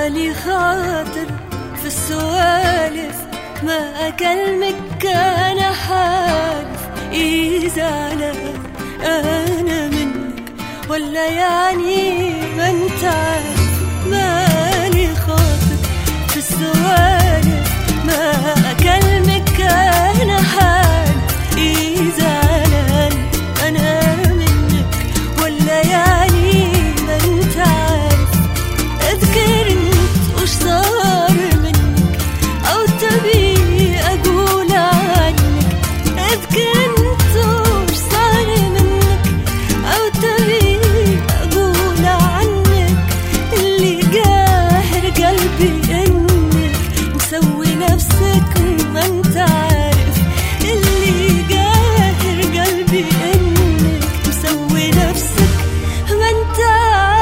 مالي خاطر في السوالف، ما أكلمك أنا حالف إذا أنا منك، ولا يعني ما انت عارف. مالي خاطر في السوالف، ما أكلمك أنا حالف إذا أنا منك، ولا يعني ما انت عارف. اذكر انت وش صار منك، او تبي اقول عنك. اذكر انت وش صار منك، او تبي اقول عنك. اللي قاهر قلبي انك مسوي نفسك ما انت عارف. اللي قاهر قلبي انك مسوي نفسك ما انت عارف.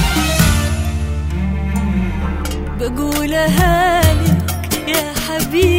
بقولها لك يا حبيبي